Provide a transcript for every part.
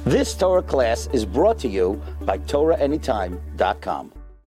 This Torah class is brought to you by TorahAnytime.com.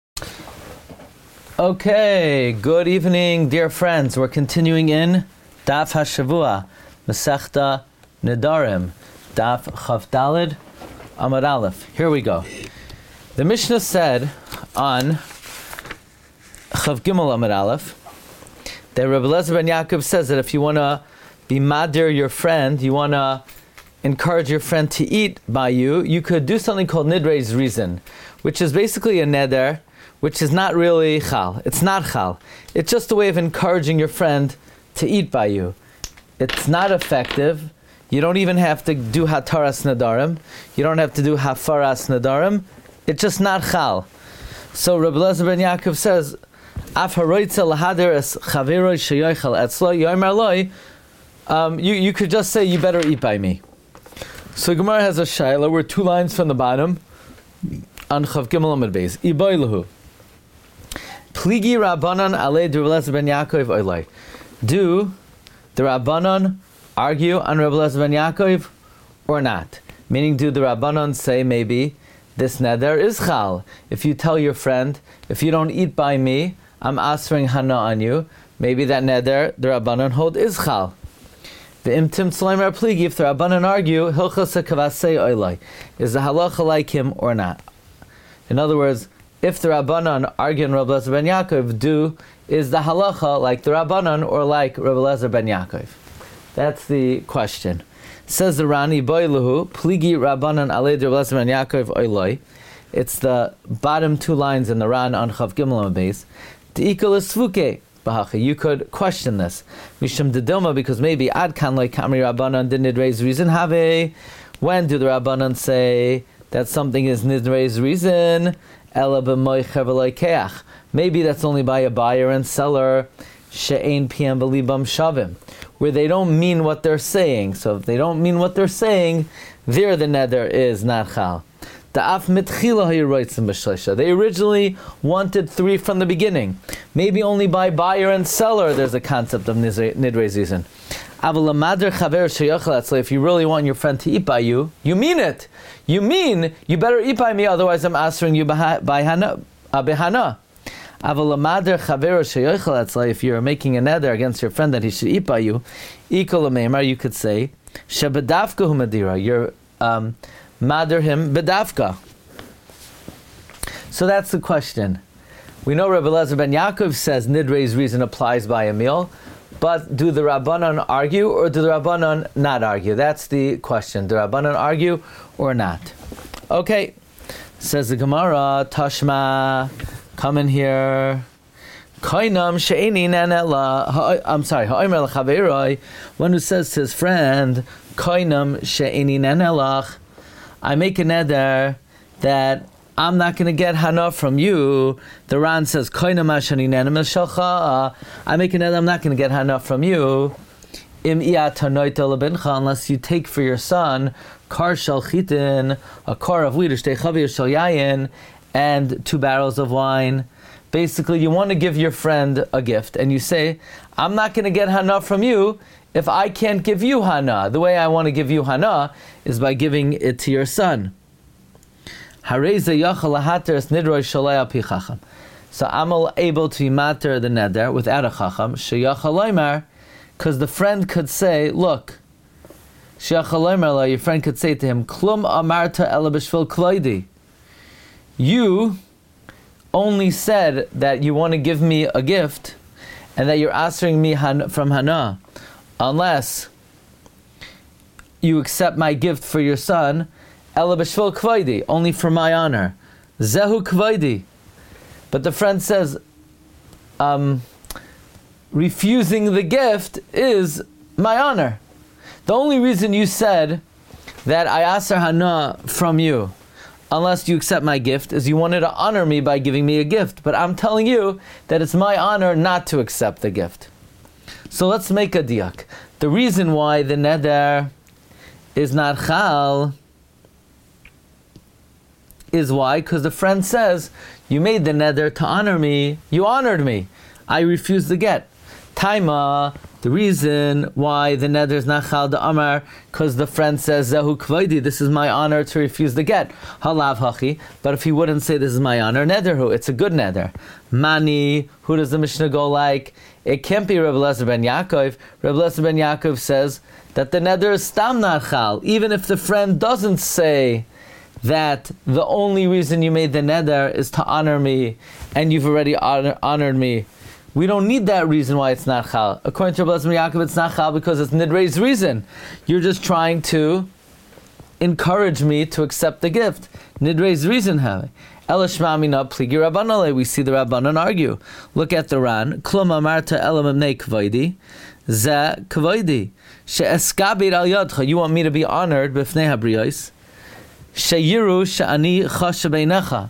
Okay, good evening, dear friends. We're continuing in Daf HaShavua, Masechta Nedarim, Daf Chav Daled Amud Aleph. Here we go. The Mishnah said on Chav Gimel Amud Aleph that Rabbi Eliezer ben Yaakov says that if you want to be madir your friend, you want to encourage your friend to eat by you, you could do something called Nidrei's Reason, which is basically a neder, which is not really chal. It's not chal. It's just a way of encouraging your friend to eat by you. It's not effective. You don't even have to do hataras nadarim. You don't have to do hafaras nadarim. It's just not chal. So Rabbi Eliezer ben Yaakov says, Af haroitza lahader es chaveroi sheyochel etzlo yomer loi. You could just say, you better eat by me. So Gemara has a shaila. We're 2 lines from the bottom on Chav Gimel Amud Beis. Iboy lahu. Pligi Rabbanan alei Rabbi Eliezer ben Yaakov oilai. Do the Rabbanan argue on Rabbi Eliezer ben Yaakov or not? Meaning, do the Rabbanan say maybe this neder is chal? If you tell your friend, if you don't eat by me, I'm asering hana on you. Maybe that neder the Rabbanan hold is chal. The imtim tzleimer pligi. If the Rabbanan argue, hilchasa kavasei oilai, is the halacha like him or not? In other words, if the Rabbanan argue on Rabbi Eliezer ben Yaakov, is the halacha like the Rabbanan or like Rabbi Eliezer ben Yaakov? That's the question. Says the Rani, Boiluhu, Pligi Rabbanan alei Rabbi Eliezer ben Yaakov oilai. It's the bottom 2 lines in the Ran on Chav Gimel Amud Beis. De'ikol esvuke b'hacha. You could question this. Mishum dedilma, because maybe ad kan like kamri Rabbanan did Nidrei's Reason have. When do the Rabbanan say that something is Nidrei's Reason? Maybe that's only by a buyer and seller, she'ein piyam b'libam shavim, where they don't mean what they're saying. So if they don't mean what they're saying, there the neder is not chal. They originally wanted 3 from the beginning. Maybe only by buyer and seller there's a concept of Nidrei's Reason. If you really want your friend to eat by you, you mean it. You mean you better eat by me, otherwise I'm answering you by hana. If you're making a neder against your friend that he should eat by you, you could say, you're mader him bedavka. So that's the question. We know Rabbi Eliezer ben Yaakov says Nidrei's Reason applies by a meal, but do the Rabbanan argue or do the Rabbanan not argue? That's the question. Do the Rabbanan argue or not? Okay, says the Gemara, Tashma, come in here. Kainam she'eni nanela. I'm sorry. Ha'omer l'chaveroi. One who says to his friend, Kainam she'eni nanelach. I make a neder that I'm not going to get hana from you. The Ran says, Kainam ashani nanel shalcha. I make a neder I'm not going to get hana from you. Im iyatanoita lebincha, unless you take for your son kar shel chitin, a kar of wheat, shtei chavir shel yayin, and 2 barrels of wine. Basically, you want to give your friend a gift, and you say, I'm not going to get hana from you if I can't give you hana. The way I want to give you hana is by giving it to your son. So I'm able to matter the neder without a chacham, because the friend could say, look, your friend could say to him, Klum amarta ela b'shvil kloidi. You only said that you want to give me a gift and that you're answering me from hana, unless you accept my gift for your son, ela b'shvil kvaidi, only for my honor. Zehu kvaidi. But the friend says, refusing the gift is my honor. The only reason you said that I aser hana from you, unless you accept my gift, is you wanted to honor me by giving me a gift. But I'm telling you that it's my honor not to accept the gift. So let's make a diak. The reason why the neder is not chal is why? Because the friend says, you made the neder to honor me, you honored me, I refused the get. Taima The reason why the neder is not chal the amar, because the friend says, Zehu kvaidi, this is my honor to refuse the get. Halav hachi, but if he wouldn't say this is my honor, nederhu, it's a good neder. Mani, who does the Mishnah go like? It can't be Reb Eliezer ben Yaakov. Reb Eliezer ben Yaakov says that the neder is stam not chal, even if the friend doesn't say that the only reason you made the neder is to honor me, and you've already honored me. We don't need that reason why it's not chal. According to Reb Eliezer ben Yaakov, it's not chal because it's nidrei's reason. You're just trying to encourage me to accept the gift. Nidrei's reason, have Ela shma mina pligi Rabbanale. We see the Rabbanan argue. Look at the Ran. Klum amarta elam emnei kvaidi. Ze kvaidi. She'eskabir al yadcha. You want me to be honored b'fnei habriyos. She'yiru she'ani chasha beinecha.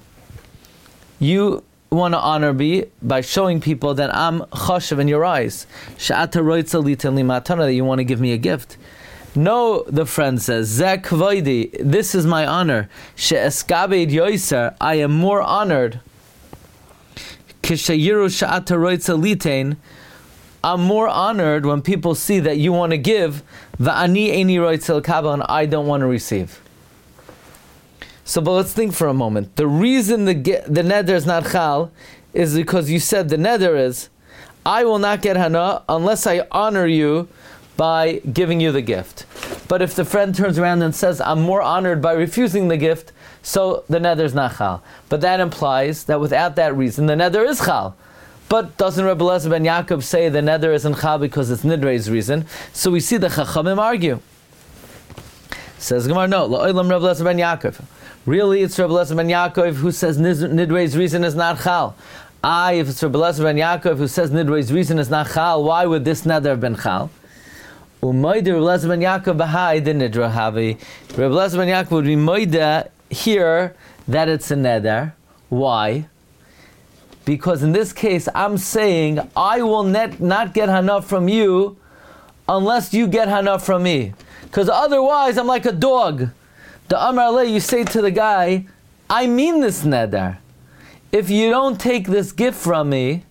You want to honor me by showing people that I'm chashav in your eyes. She'ata roitza litin li matana, that you want to give me a gift. No, the friend says, Zeh kvaidi, this is my honor. She'eskabed yoiser, I am more honored. Kishayiru she'ata roitza litin, I'm more honored when people see that you want to give, va'ani eini roitza l'kabel, and I don't want to receive. So, but let's think for a moment. The reason the neder is not chal is because you said the neder is, I will not get hana unless I honor you by giving you the gift. But if the friend turns around and says, I'm more honored by refusing the gift, so the neder is not chal. But that implies that without that reason, the neder is chal. But doesn't Reb Eliezer ben Yaakov say the neder isn't chal because it's nidrei's reason? So we see the Chachamim argue. Says Gemara, no, la'olam Reb Eliezer ben Yaakov. Really, it's Reb Eliezer ben Yaakov who says nidrei's reason is not chal. If it's Reb Eliezer ben Yaakov who says nidrei's reason is not chal, why would this neder have been chal? Umayde Reb Eliezer ben Yaakov b'hai the nidra havi. Reb Eliezer ben Yaakov would be moida here that it's a neder. Why? Because in this case, I'm saying I will not get hana from you unless you get hana from me. Because otherwise, I'm like a dog. The Amar Alei, you say to the guy, I mean this neder. If you don't take this gift from me,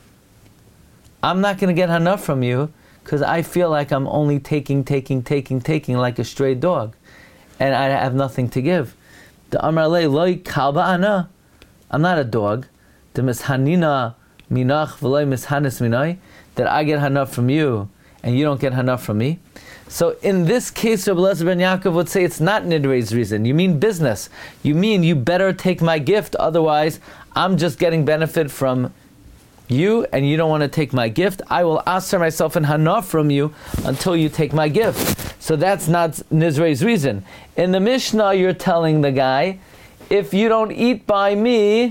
I'm not going to get enough from you because I feel like I'm only taking like a stray dog. And I have nothing to give. The Amar Alei, Loi kalba ana. I'm not a dog. The mishanina minach v'loi mishanis minai. That I get enough from you and you don't get enough from me. So in this case, Reb Eliezer ben Yaakov would say it's not nidrei's reason. You mean business. You mean you better take my gift, otherwise I'm just getting benefit from you and you don't want to take my gift. I will aser myself in hana from you until you take my gift. So that's not nidrei's reason. In the Mishnah, you're telling the guy, if you don't eat by me,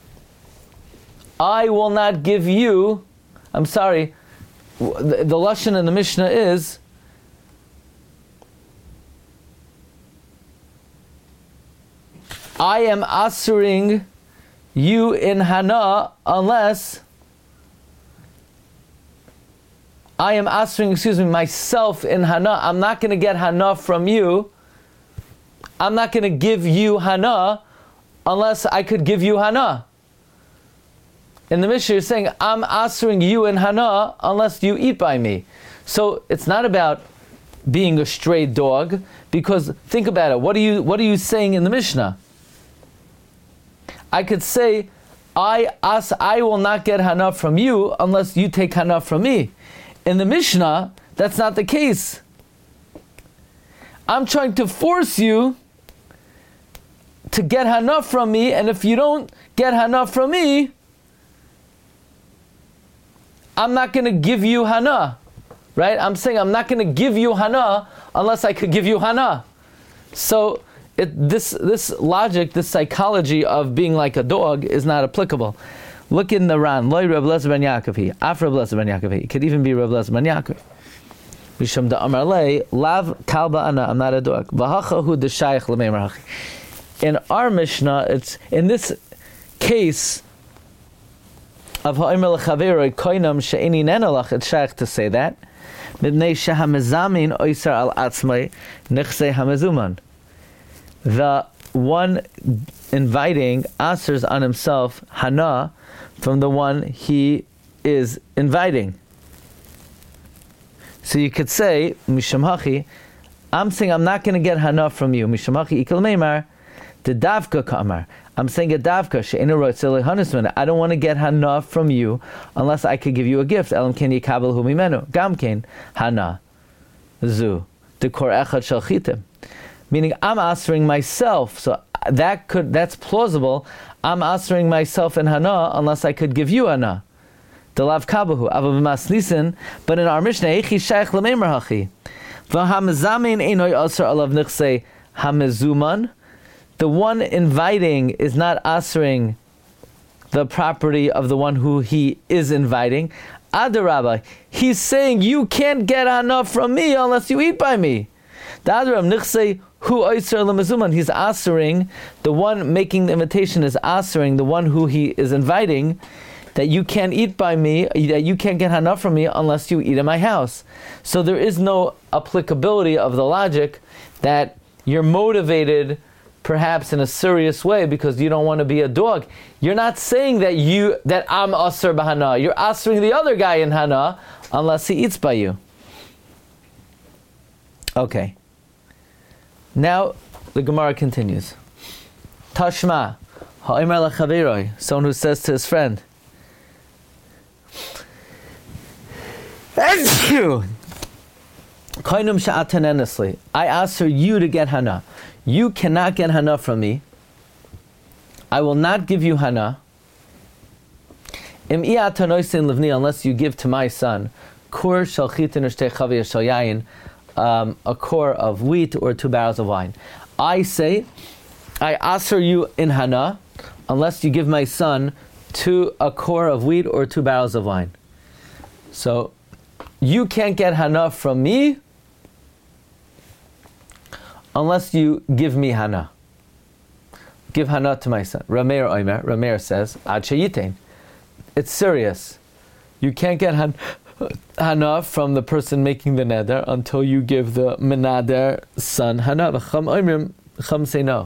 I will not give you, I'm sorry, the lashon in the Mishnah is, I am asering you in hana unless I am asering, myself in hana. I'm not going to get hana from you. I'm not going to give you hana unless I could give you hana. In the Mishnah, you're saying, I'm asering you in hana unless you eat by me. So it's not about being a stray dog, because think about it. What are you saying in the Mishnah? I could say, I will not get hana from you unless you take hana from me. In the Mishnah, that's not the case. I'm trying to force you to get hana from me, and if you don't get hana from me, I'm not going to give you hana. Right? I'm saying I'm not going to give you hana unless I could give you hana. So this logic, this psychology of being like a dog is not applicable. Look in the Ran. Loi Reb Eliezer ben Yaakov. Af Reb Eliezer ben Yaakov. It could even be Reb Eliezer ben Yaakov. Mishum da Amar Lei Lav Kalba Ana. I'm not a dog. V'hacha hu d'shayich l'meimer hachi. In our Mishnah, it's in this case of ha'omer l'chaveroi koinam she'eni nenalach. It's shayich to say that. Mibnei shehamezamin oiser al atzmai nechsei hamezuman. The one inviting answers on himself hana from the one he is inviting. So you could say, Misham Hachi, I'm saying I'm not going to get hana from you. Misham Hachi ikal meimar, the davka kamar. I'm saying a davka, she'enu rotzeh lehanusman. I don't want to get hana from you unless I could give you a gift. Elam ken yikabel hu mimenu. Gam ken hana. Zu. The kor echad shel chitim. Meaning I'm answering myself. So that's plausible. I'm answering myself in hana unless I could give you hana. The lav kabahu. Ava b'mas nisin. But in our Mishnah, echi shaykh lemeimar hachi. V'hamazamin einoi asar alav nichsei hamezuman. The one inviting is not answering the property of the one who he is inviting. Adarabba, he's saying you can't get enough from me unless you eat by me. The Adarab nichsei hu oiser lemezuman. He's answering, the one making the invitation is answering the one who he is inviting, that you can't eat by me, that you can't get enough from me unless you eat in my house. So there is no applicability of the logic that you're motivated perhaps in a serious way because you don't want to be a dog. You're not saying that I'm asr b'hana. You're asring the other guy in hana unless he eats by you. Okay. Now the Gemara continues. Tashma ha'omer lachaveroi, someone who says to his friend, I answer you to get hana. You cannot get hana from me. I will not give you hana. Unless you give to my son a core of wheat or 2 barrels of wine. I say, I answer you in hana unless you give my son a core of wheat or 2 barrels of wine. So you can't get hana from me unless you give me hana. Give hana to my son. Rameir says, Ad sheyitain. It's serious. You can't get hana from the person making the neder until you give the menader son hana. Chum say no.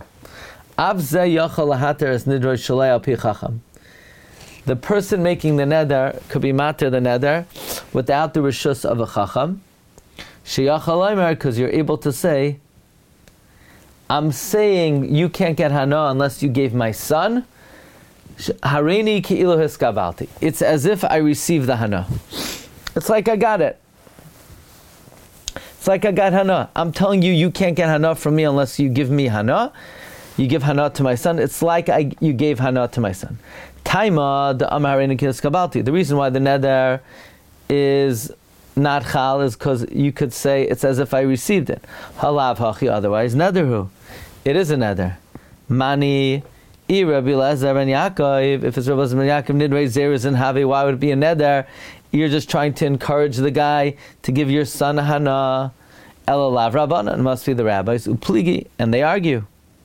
The person making the neder could be mater the neder without the rishus of a chacham. Because you're able to say, I'm saying you can't get hana unless you gave my son. Hareini ki'ilu hiskabalti. It's as if I received the hana. It's like I got it. It's like I got hana. I'm telling you, you can't get hana from me unless you give me hana. You give hana to my son. It's like you gave hana to my son. Taima the hareini ki'ilu hiskabalti. The reason why the neder is not chal is because you could say it's as if I received it. Halav hachi, otherwise nederhu. It is a neder. Mani I Rabbi Elazar ben Yaakov. If it's Rabbi Elazar ben Yaakov nidrei zeres and have, why would it be a neder? You're just trying to encourage the guy to give your son a hana. Elalav Rabbanan, it must be the rabbis upligi, and they argue.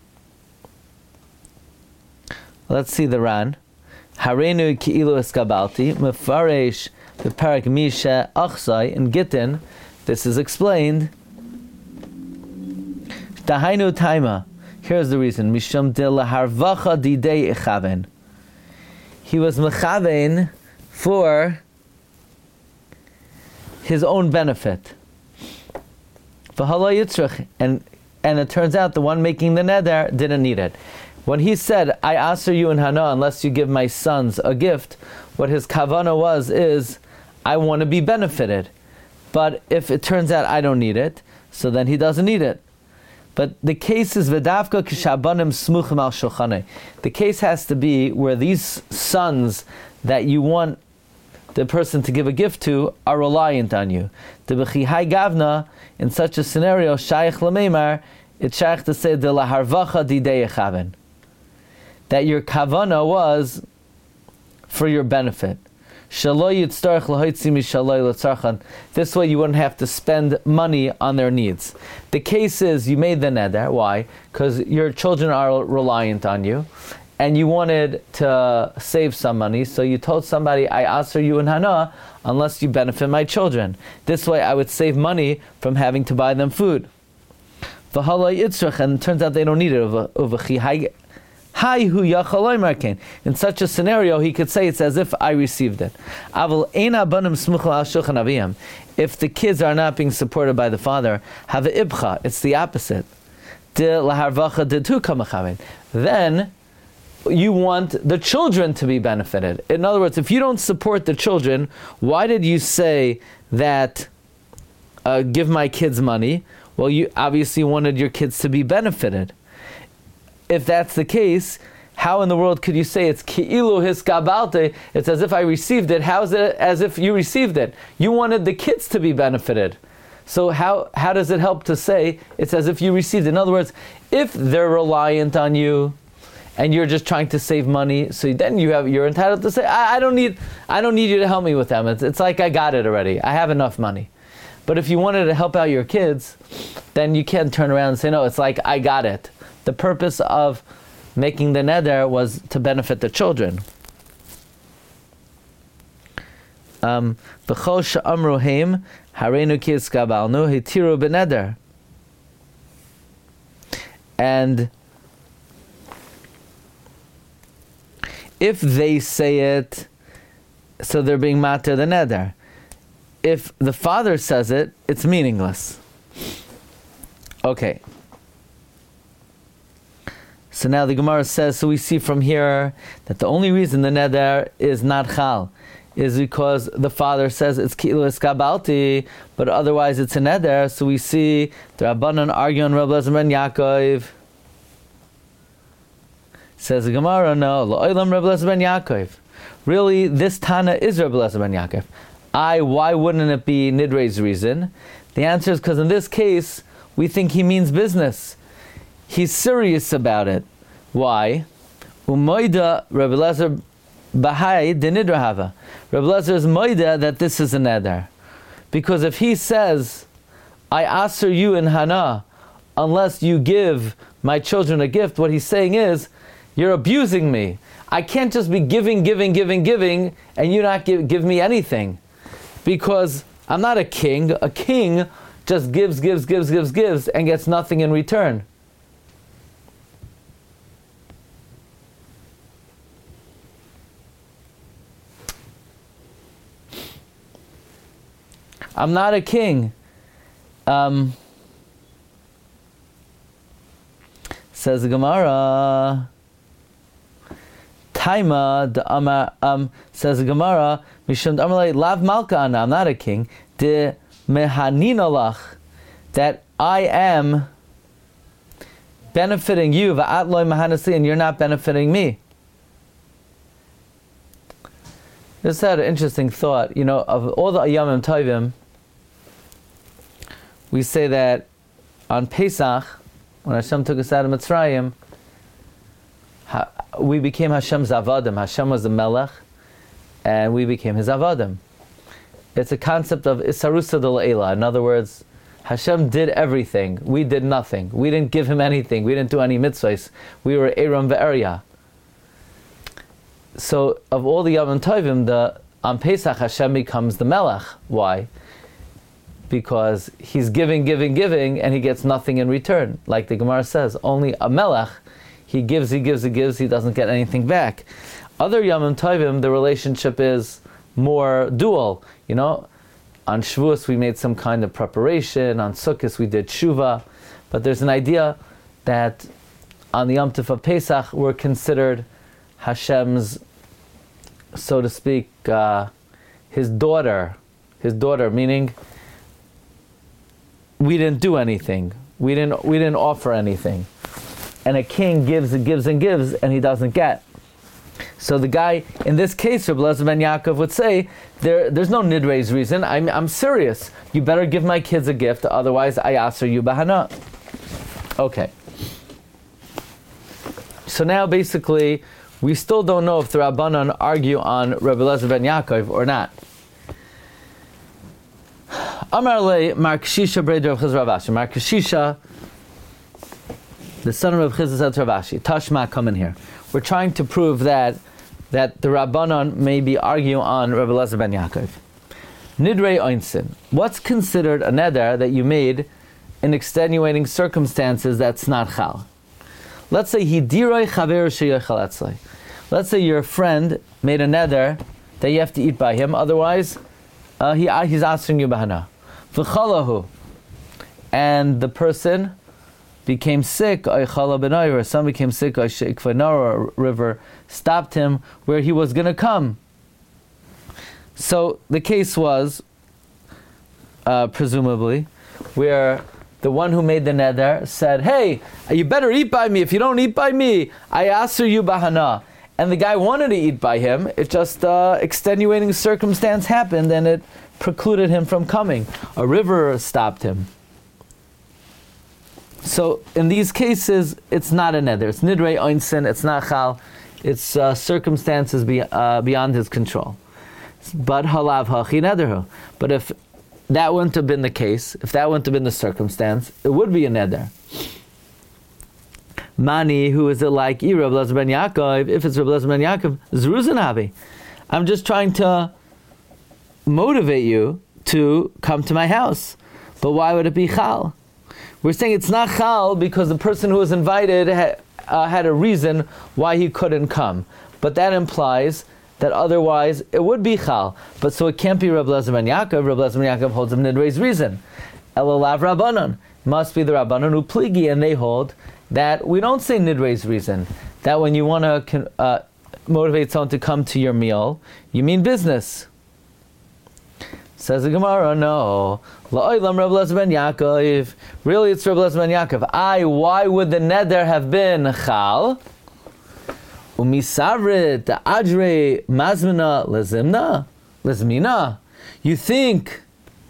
Let's see the Ran. Harenu ki'ilu eskabalti mefaresh the parak misha achsai in Gittin. This is explained. Dahainu taima. Here's the reason. Misham de laharvacha didei echaven. He was mechaven for his own benefit. V'hala yitzrach, and it turns out the one making the neder didn't need it. When he said, I answer you in hana unless you give my sons a gift, what his kavana is, I want to be benefited. But if it turns out I don't need it, so then he doesn't need it. But the case is v'davka kishabanim smuchim al shulchanei. The case has to be where these sons that you want the person to give a gift to are reliant on you. The b'chihai gavna, in such a scenario, shaykh l'meimar, it's shaykh to say de laharvacha didei echaven, that your kavana was for your benefit. This way you wouldn't have to spend money on their needs. The case is you made the neder. Why? Because your children are reliant on you, and you wanted to save some money, so you told somebody, I answer you in hana unless you benefit my children. This way I would save money from having to buy them food. And it turns out they don't need it. Hai hu yachal omer kein. In such a scenario, he could say it's as if I received it. Aval ein abanim smuchel al shulchan aviyam. If the kids are not being supported by the father, have ibcha. It's the opposite. De laharvacha de tu kamachaven. Then you want the children to be benefited. In other words, if you don't support the children, why did you say that give my kids money? Well, you obviously wanted your kids to be benefited. If that's the case, how in the world could you say it's ki'ilu hiskabalte? It's as if I received it. How is it as if you received it? You wanted the kids to be benefited. So how does it help to say it's as if you received it? In other words, if they're reliant on you, and you're just trying to save money, so then you're entitled to say, I don't need you to help me with them. It's like I got it already. I have enough money. But if you wanted to help out your kids, then you can't turn around and say, no, it's like I got it. The purpose of making the neder was to benefit the children. B'chol she'amru heim hareinu ki iskabalnu hitiru b'neder. And if they say it, so they're being mater the neder. If the father says it, it's meaningless. Okay. So now the Gemara says, so we see from here that the only reason the neder is not chal is because the father says it's ki'ilu eskabalti, but otherwise it's a neder. So we see the Rabbanan argue on Reb Eliezer ben Yaakov. Says the Gemara, no, La'olam Reb Eliezer ben Yaakov. Really, this Tana is Reb Eliezer ben Yaakov. Why wouldn't it be Nidre's reason? The answer is because in this case, we think he means business. He's serious about it. Why? Umoida Reb Eliezer Bahai de Nidra Hava. Reb Eliezer is moida that this is a neder. Because if he says, I aser you in Hana, unless you give my children a gift, what he's saying is, you're abusing me. I can't just be giving, and you not give me anything. Because I'm not a king. A king just gives, and gets nothing in return. I'm not a king. Says the Gemara, Taima the says the Gemara, Mishum Amalei Lav Malka Ana, I'm not a king. De Mehaninolach, that I am benefiting you, Va'at Loi Mahanasi, and you're not benefiting me. This had an interesting thought. You know, of all the Ayamim Tovim, we say that on Pesach, when Hashem took us out of Mitzrayim, we became Hashem's Avadim. Hashem was the Melech, and we became His Avadim. It's a concept of Isarusa del Eila. In other words, Hashem did everything. We did nothing. We didn't give Him anything. We didn't do any mitzvahs. We were Eram ve'Eria. So, of all the Yom Tovim, on Pesach, Hashem becomes the Melech. Why? Because He's giving, and He gets nothing in return. Like the Gemara says, only a Melech, he gives, he doesn't get anything back. Other Yom Tovim, the relationship is more dual. You know, on Shavuos we made some kind of preparation, on Sukkot we did Shuvah, but there's an idea that on the Yom Tov of Pesach we're considered Hashem's, so to speak, His daughter, meaning we didn't do anything. We didn't offer anything. And a king gives and gives, and he doesn't get. So the guy, in this case, Reb Eliezer ben Yaakov would say, there's no Nidre's reason, I'm serious. You better give my kids a gift, otherwise I aser you bahana. Okay. So now basically, we still don't know if the Rabbanan argue on Reb Eliezer ben Yaakov or not. Amar le Mar Kashisha Breder of Chizr Rav Ashi. Mar Kashisha, the son of Rav Chizr, said to Rav Ashi, Tashma, come in here. We're trying to prove that the Rabbanan may be arguing on Reb Eliezer ben Yaakov. Nidrei Oinsin. What's considered a neder that you made in extenuating circumstances that's not chal? Let's say hidiroi chaver sheyochal atzlai. Let's say your friend made a neder that you have to eat by him, otherwise he's asking you bahana. V'chalahu, and the person became sick, or some became sick, or a river stopped him where he was going to come. So the case was, presumably, where the one who made the neder said, hey, you better eat by me. If you don't eat by me, I asur you bahana. And the guy wanted to eat by him. It just extenuating circumstance happened and it precluded him from coming. A river stopped him. So in these cases, it's not a neder. It's nidrei oinsin. It's not chal. It's circumstances beyond his control. But halav hachi nederhu. But if that wouldn't have been the case, if that wouldn't have been the circumstance, it would be a neder. Mani, who is it like? Rav Elazar ben Yaakov. If it's Rav Elazar ben Yaakov, zruzan havi. I'm just trying to motivate you to come to my house. But why would it be chal? We're saying it's not chal because the person who was invited had a reason why he couldn't come. But that implies that otherwise it would be chal. But so it can't be Rav Elazar ben Yaakov. Rav Elazar ben Yaakov holds of nidrei's reason. Elalav Rabbanon. Must be the Rabbanon who pligi, and they hold that we don't say nidrei's reason. That when you want to motivate someone to come to your meal, you mean business. Says the Gemara, no. La'olam Rav Elazar ben Yaakov. Really, it's Rav Elazar ben Yaakov. Why would the neder have been chal? Umisavrit the adre mazmina lezmina. You think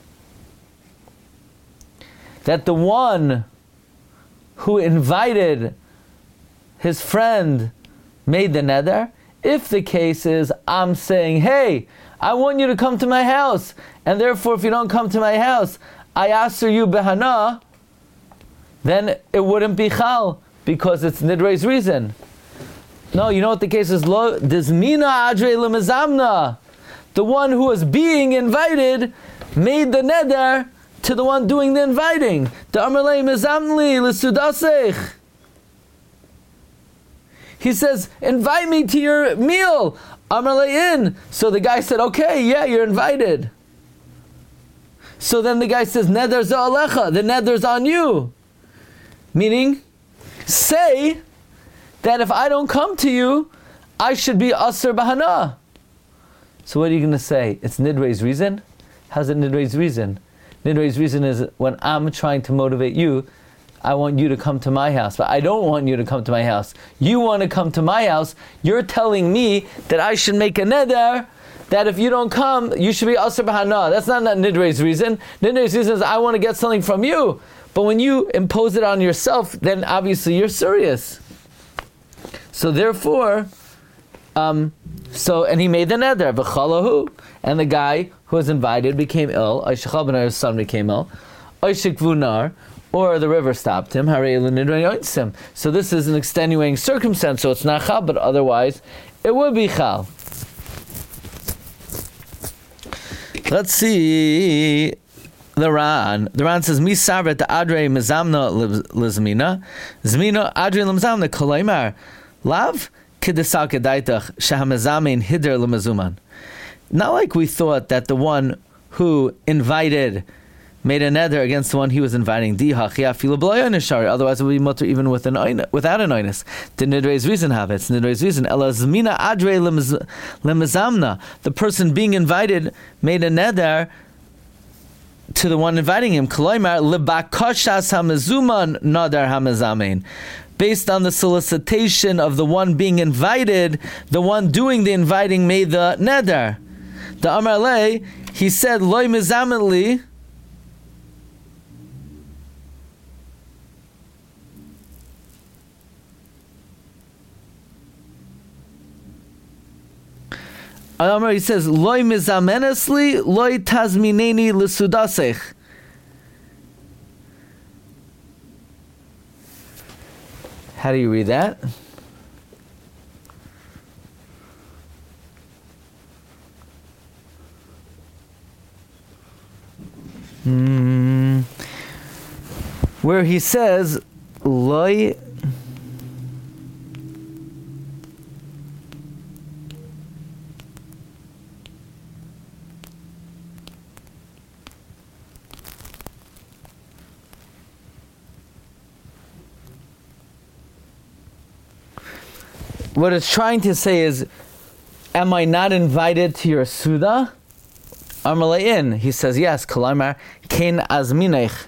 that the one who invited his friend made the neder? If the case is, I'm saying, hey, I want you to come to my house, and therefore if you don't come to my house, I asur you behana, then it wouldn't be chal, because it's nidrei's reason. No, you know what the case is? Lo dizmina adre lemezamna. The one who was being invited made the neder to the one doing the inviting. The amarlei mezamli l'sudasech. He says, invite me to your meal. Amarlei in. So the guy said, okay, yeah, you're invited. So then the guy says, neder za alecha. The neder's on you. Meaning, say that if I don't come to you, I should be asur bahana. So what are you going to say? It's nidrei's reason? How's it nidrei's reason? Nidrei's reason is when I'm trying to motivate you, I want you to come to my house, but I don't want you to come to my house. You want to come to my house. You're telling me that I should make a neder, that if you don't come, you should be asur bahana. That's not nidrei's reason. Nidrei's reason is I want to get something from you. But when you impose it on yourself, then obviously you're serious. So therefore, and he made the neder, v'chalahu, and the guy who was invited became ill. Aishachal ben Ar's son became ill. Aishik vunar, or the river stopped him. So this is an extenuating circumstance. So it's not chal, but otherwise it would be chal. Let's see the Ran. The Ran says, "Mi savret the adre mezamna lezmina, zmina adre lemzamna kolaymar lav kidesal kedaitach shahamezamin hider lemezuman." Not like we thought that the one who invited made a neder against the one he was inviting. Otherwise it would be mutter even without an oinus. The nidrei's reason have it. It's nidrei's reason. Elazmina adre lemezamna. The person being invited made a neder to the one inviting him. Koloimar lebakashas hamezuman nadar hamezamein. Based on the solicitation of the one being invited, the one doing the inviting made the neder. The Amar Le, he said, loy mezamentli. He says, loy mizamenesli, loy tazmineni l'sudasech. How do you read that? Where he says, loy what it's trying to say is, am I not invited to your Suda? Amrlein. He says, yes. Kalamar, Kain Azminech.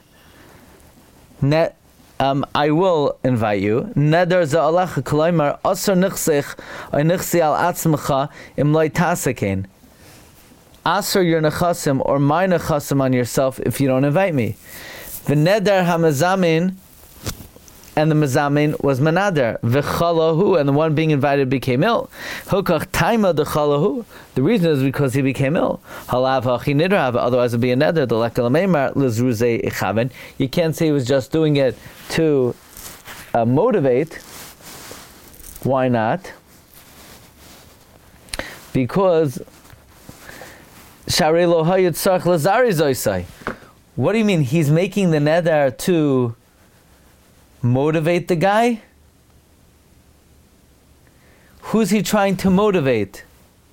I will invite you. Neder za'alach kalamar, Asr nichsich, or nichsi al atzmacha, im loy tasakein. Asr your nechasim, or my nechasim on yourself, if you don't invite me. V'neder hamazamin, and the mazamin was manader. V'chalahu, and the one being invited became ill. Hukach taima de chalahu. The reason is because he became ill. Halav hachi nidrav, otherwise it would be a neder. The lekalameimar lizruze ichaven. You can't say he was just doing it to motivate. Why not? Because sharei lo hayit tzarich lazari zoisai. What do you mean? He's making the neder to motivate the guy? Who's he trying to motivate?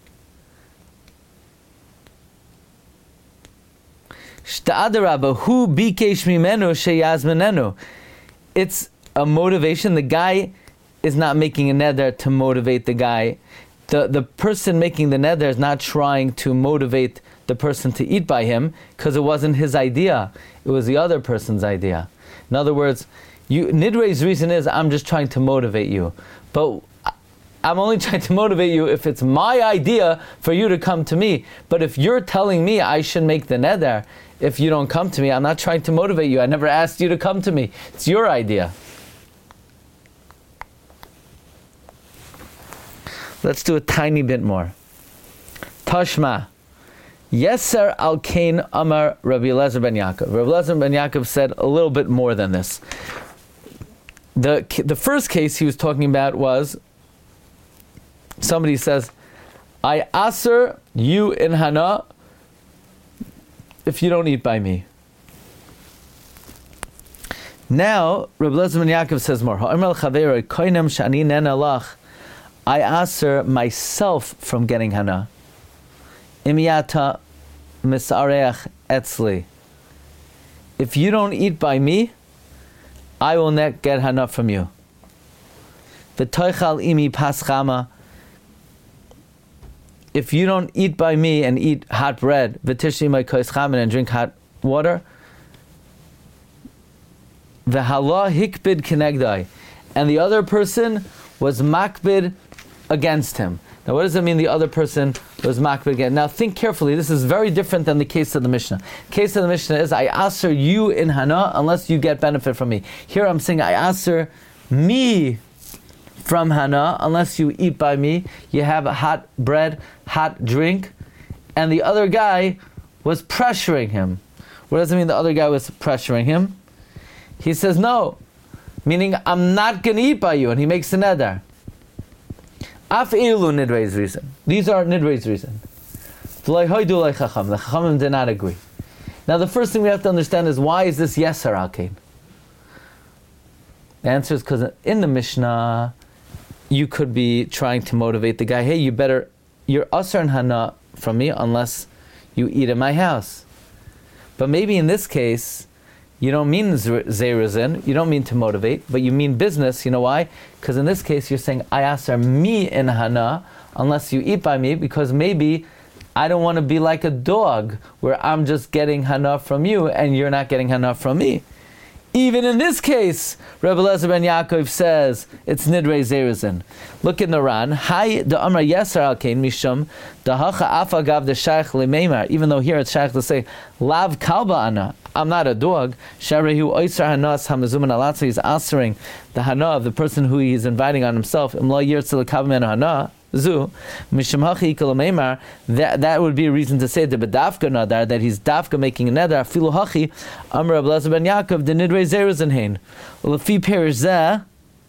Shta'adarabba, who bikesh mimenu sheyazmenenu. It's a motivation. The guy is not making a neder to motivate the guy. The person making the neder is not trying to motivate the person to eat by him, because it wasn't his idea. It was the other person's idea. In other words, Nidre's reason is, I'm just trying to motivate you. But I'm only trying to motivate you if it's my idea for you to come to me. But if you're telling me I should make the neder, if you don't come to me, I'm not trying to motivate you. I never asked you to come to me. It's your idea. Let's do a tiny bit more. Tashma. Yeser al Kain Amar Rabbi Eliezer ben Yaakov. Rabbi Eliezer ben Yaakov said a little bit more than this. The first case he was talking about was, somebody says, I aser you in Hana if you don't eat by me. Now, Rabbi Eliezer ben Yaakov says more. I aser myself from getting Hana. Imiyata misareach etzli. If you don't eat by me, I will not get Hana from you. V'toichal imi paschama. If you don't eat by me and eat hot bread, v'tishli my kois chamen, and drink hot water, v'hala hikbid kenegdai, and the other person was makbid against him. Now, what does it mean the other person was makbid again? Now, think carefully. This is very different than the case of the Mishnah. The case of the Mishnah is, I aser you in Hana unless you get benefit from me. Here I'm saying, I aser me from Hana unless you eat by me. You have a hot bread, hot drink, and the other guy was pressuring him. What does it mean the other guy was pressuring him? He says, no, meaning I'm not going to eat by you, and he makes a neder. Af ilu Nidre's reason. These are Nidre's reason. The Chachamim did not agree. Now the first thing we have to understand is, why is this Yeser al Kain? The answer is because in the Mishnah, you could be trying to motivate the guy, hey, you're Asr and Hana from me unless you eat at my house. But maybe in this case, you don't mean Zerazin, you don't mean to motivate, but you mean business. You know why? Because in this case, you're saying, I aser me in Hana, unless you eat by me, because maybe I don't want to be like a dog, where I'm just getting Hana from you, and you're not getting Hana from me. Even in this case, Rabbi Eliezer ben Yaakov says, it's Nidrei Zerazin. Look in the Ran. Hi, the Amar Yeser al Kain Mishum, the Hacha Afagav the Shaykh Lemeimar, even though here it's Shaykh to say, Lav Kalba Ana, I'm not a dog. Sharehu Oisar Hanas Hamazuman Alatza, he's answering the Hana of the person who he's inviting on himself. Imla Yirtzil Kavmen Hana. Zu Mishamachi Kalameimar, that would be a reason to say the Bedafka Nadar, that he's Dafka making a Nadar, Filu Hachi, Amr Abelazar ben Yaakov, the Nidrei Zerazin Hain. Well, if he pairs now,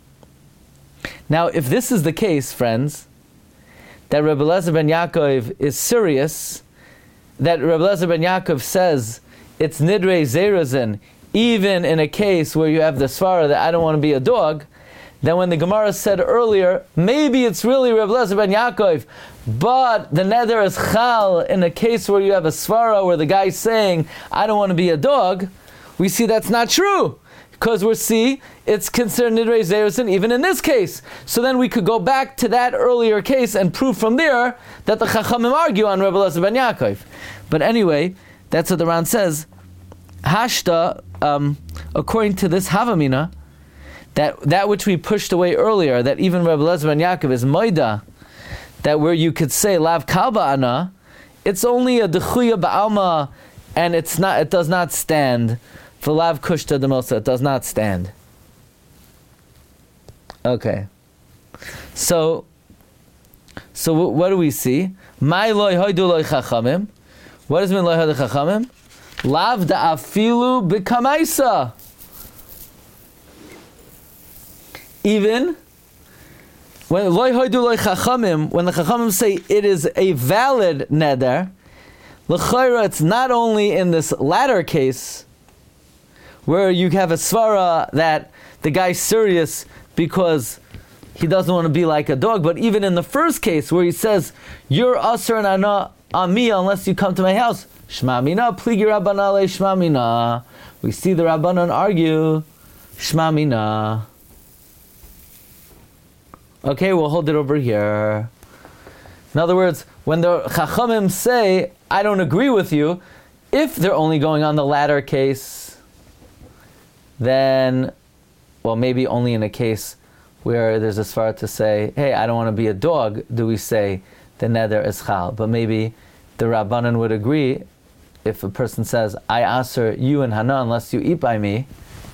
if this is the case, friends, that Rabbi Eliezer ben Yaakov is serious, that Rabbi Eliezer ben Yaakov says it's Nidrei Zerazin, even in a case where you have the Svara that I don't want to be a dog, then when the Gemara said earlier, maybe it's really Rabbi Eliezer ben Yaakov, but the neder is chal in a case where you have a svara where the guy's saying, I don't want to be a dog, we see that's not true. Because it's considered Nidrei Zeruzin even in this case. So then we could go back to that earlier case and prove from there that the Chachamim argue on Rebbe Elazar ben Yaakov. But anyway, that's what the Ran says. Hashta, according to this Havamina, that which we pushed away earlier, that even Rebbe Elazar ben Yaakov is Moida, that where you could say Lav Kalba Ana, it's only a Dechuya Ba'alma, and it does not stand. For Lav Kushta Demosa, it does not stand. Okay. So what do we see? My loy hoidu loy chachamim. What does mean loy hoidu chachamim? Lav da'afilu b'kamaisa. Even when loy hoidu loy chachamim, when the chachamim say it is a valid neder, l'chayra, it's not only in this latter case where you have a svara that the guy's serious because he doesn't want to be like a dog, but even in the first case where he says, you're asr and ana on me unless you come to my house, shma mina, pligi rabbana le shma mina. We see the Rabbanan argue, shma mina. Okay, we'll hold it over here. In other words, when the Chachamim say, I don't agree with you, if they're only going on the latter case, then, well, maybe only in a case where there's a svara to say, hey, I don't want to be a dog, do we say the neder is chal. But maybe the Rabbanan would agree if a person says, I aser you and Hana unless you eat by me,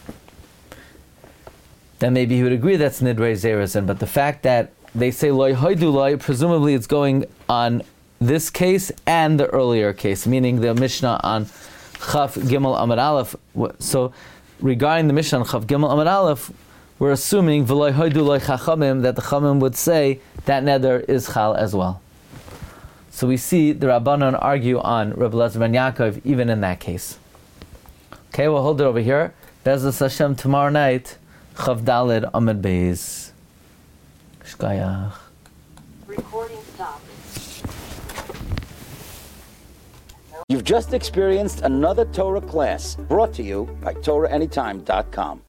then maybe he would agree that's nidrei zeruzin. But the fact that they say loy hoidu loy, presumably it's going on this case and the earlier case, meaning the Mishnah on Chaf Gimel Amud Aleph. So regarding the Mishnah on Chaf Gimel Amud Aleph, we're assuming v'loy hoidu loy chachamim, that the chachamim would say that neder is chal as well. So we see the Rabbanan argue on Rebbe Elazar ben Yaakov even in that case. Okay, we'll hold it over here. Be'ezus Hashem tomorrow night, Chav Daled Amud Beis. Shkayach. Recording stopped. You've just experienced another Torah class brought to you by TorahAnytime.com.